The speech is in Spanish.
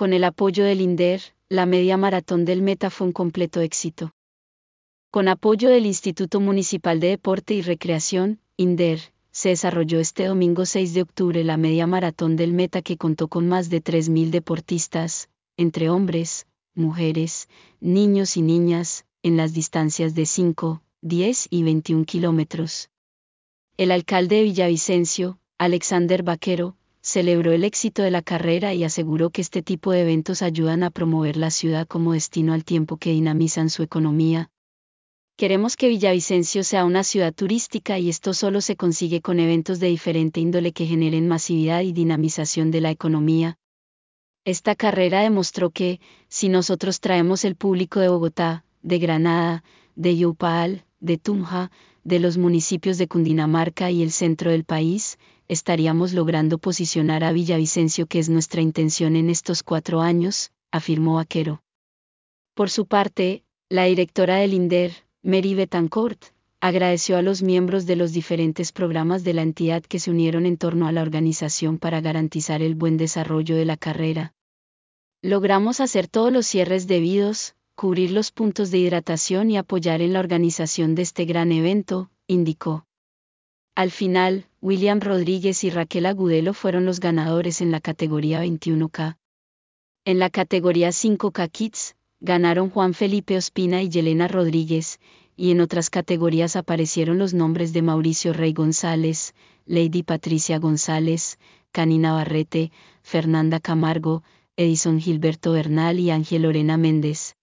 Con el apoyo del INDER, la media maratón del Meta fue un completo éxito. Con apoyo del Instituto Municipal de Deporte y Recreación, INDER, se desarrolló este domingo 6 de octubre la media maratón del Meta, que contó con más de 3.000 deportistas, entre hombres, mujeres, niños y niñas, en las distancias de 5, 10 y 21 kilómetros. El alcalde de Villavicencio, Alexander Vaquero, celebró el éxito de la carrera y aseguró que este tipo de eventos ayudan a promover la ciudad como destino al tiempo que dinamizan su economía. Queremos que Villavicencio sea una ciudad turística, y esto solo se consigue con eventos de diferente índole que generen masividad y dinamización de la economía. Esta carrera demostró que, si nosotros traemos el público de Bogotá, de Granada, de Yopal, de Tunja, de los municipios de Cundinamarca y el centro del país, estaríamos logrando posicionar a Villavicencio, que es nuestra intención en estos 4 años, afirmó Vaquero. Por su parte, la directora del INDER, Mary Betancourt, agradeció a los miembros de los diferentes programas de la entidad que se unieron en torno a la organización para garantizar el buen desarrollo de la carrera. Logramos hacer todos los cierres debidos, cubrir los puntos de hidratación y apoyar en la organización de este gran evento, indicó. Al final, William Rodríguez y Raquel Agudelo fueron los ganadores en la categoría 21K. En la categoría 5K Kids, ganaron Juan Felipe Ospina y Yelena Rodríguez, y en otras categorías aparecieron los nombres de Mauricio Rey González, Lady Patricia González, Canina Barrete, Fernanda Camargo, Edison Gilberto Bernal y Ángel Lorena Méndez.